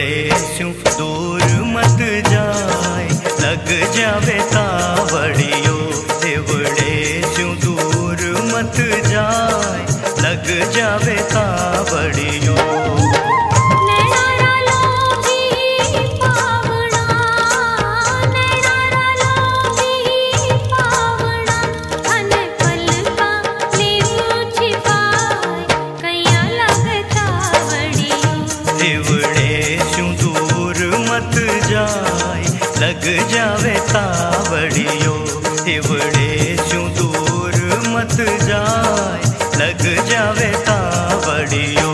हिवड़े स्यों दूर मत जाए, लग जावे तावड़ियो। हिवड़े स्यों दूर मत जाए, लग जावे तावड़ियो। लग जावे तावड़ियो। हिवड़े स्यों दूर मत जाए, लग जावे तावड़ियो।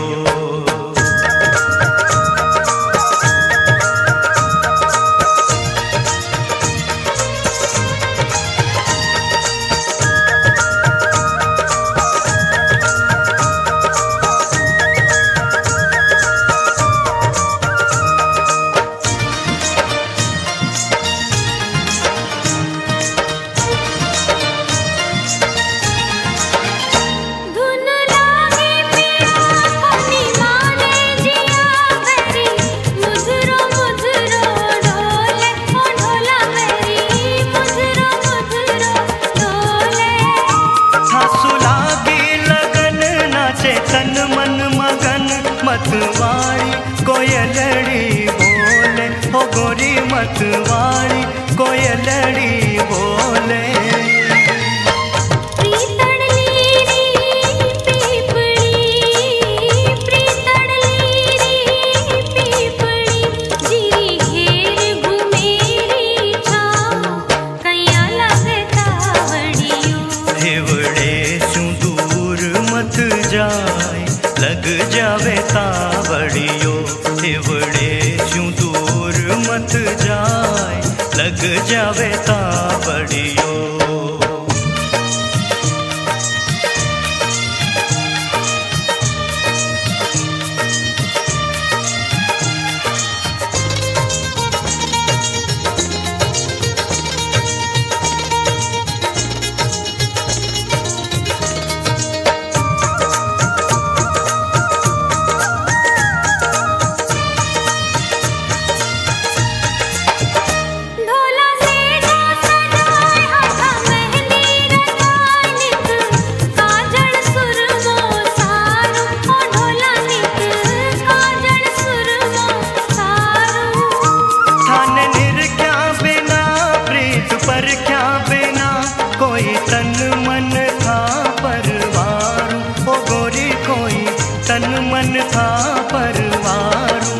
तन मन मगन मतवारी कोयलड़ी बोले, हो गोरी मतवारी कोयलड़ी बोले। लग जावे तावड़ियो। हिवड़े स्यों दूर मत जाए, लग जावे तावड़ियो। पर क्या बिना कोई तन मन था परवारू, ओ गोरी कोई तन मन था परवारू।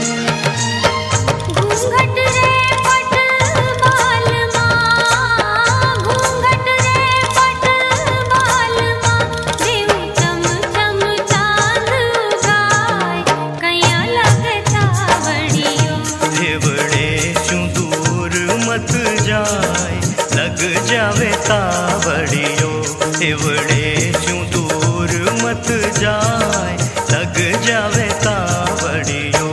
घूंघट रे पट बाल माँ, घूंघट रे पट बाल माँ, देव चम चम चांद उगाए, कैया लगे तावड़ियो। हिवड़े स्यों दूर मत जाए, लग जावे तावड़ियो। हिवड़े स्यों दूर मत जाए, लग जावे तावड़ियो।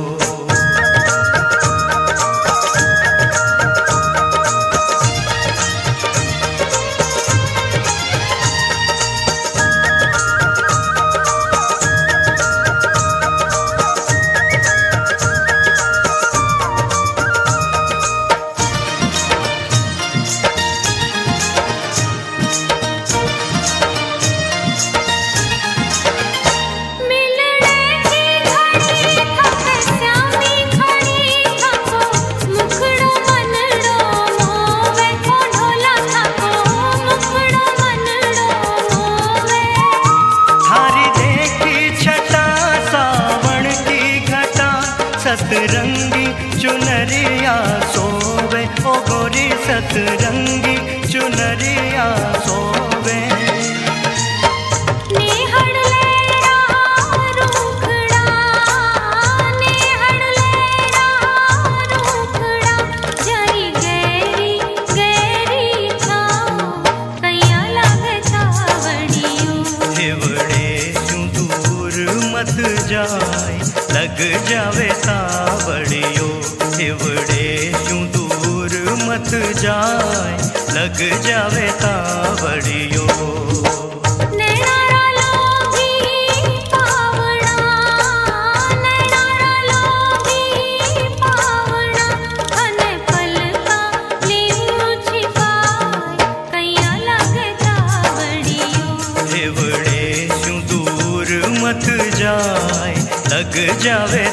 सतरंगी चुनरिया सोवे, ओ गोरी सतरंगी चुनरिया सोवे। नेहड़ लेरा रूखड़ा, नेहड़ लेरा रूखड़ा, जरी गहरी गहरी छाँव, कैया लगे तावड़ियो। हिवड़े स्यों दूर मत जाए, लग जावे तावड़ियो। हिवड़े स्यों दूर मत जाए, लग जावे तावड़ियो। नैनारा लोभी जावे